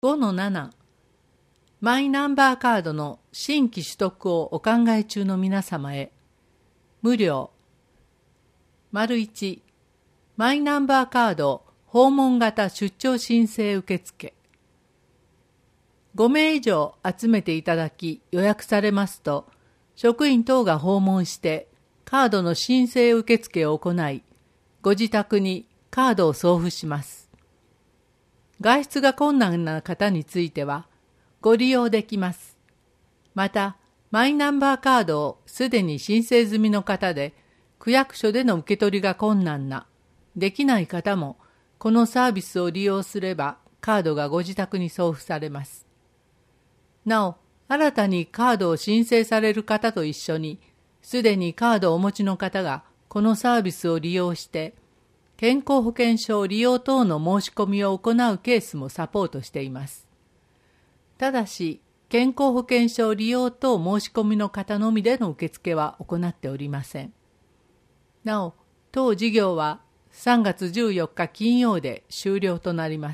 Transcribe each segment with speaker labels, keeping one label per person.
Speaker 1: 5-7 マイナンバーカードの新規取得をお考え中の皆様へ。無料。1マイナンバーカード訪問型出張申請受付。5名以上集めていただき予約されますと、職員等が訪問してカードの申請受付を行い、ご自宅にカードを送付します。外出が困難な方についてはご利用できます。また、マイナンバーカードをすでに申請済みの方で、区役所での受け取りが困難な、できない方も、このサービスを利用すればカードがご自宅に送付されます。なお、新たにカードを申請される方と一緒に、すでにカードをお持ちの方がこのサービスを利用して、健康保険証利用等の申し込みを行うケースもサポートしています。ただし、健康保険証利用等申し込みの方のみでの受付は行っておりません。なお、当事業は3月14日金曜で終了となります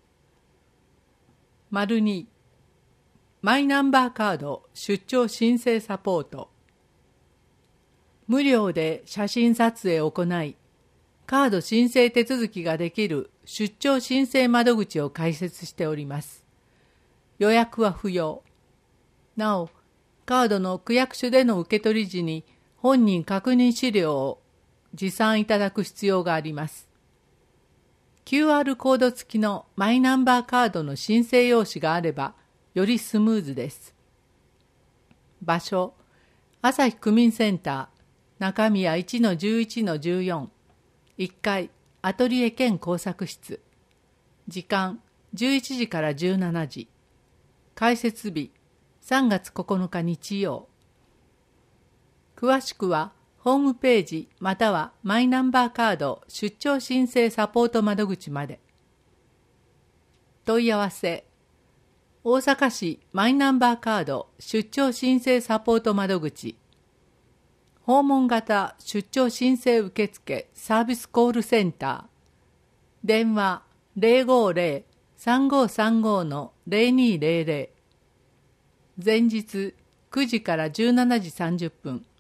Speaker 1: 。2マイナンバーカード出張申請サポート。無料で写真撮影を行い、カード申請手続きができる出張申請窓口を開設しております。予約は不要。なお、カードの区役所での受け取り時に本人確認資料を持参いただく必要があります。QR コード付きのマイナンバーカードの申請用紙があれば、よりスムーズです。場所、朝日区民センター、中宮 1-11-14。1階アトリエ兼工作室。時間11時から17時。開設日3月9日日曜。詳しくはホームページまたはマイナンバーカード出張申請サポート窓口まで。問い合わせ大阪市マイナンバーカード出張申請サポート窓口訪問型出張申請受付サービスコールセンター。電話050-3535-0200。前日9時から17時30分。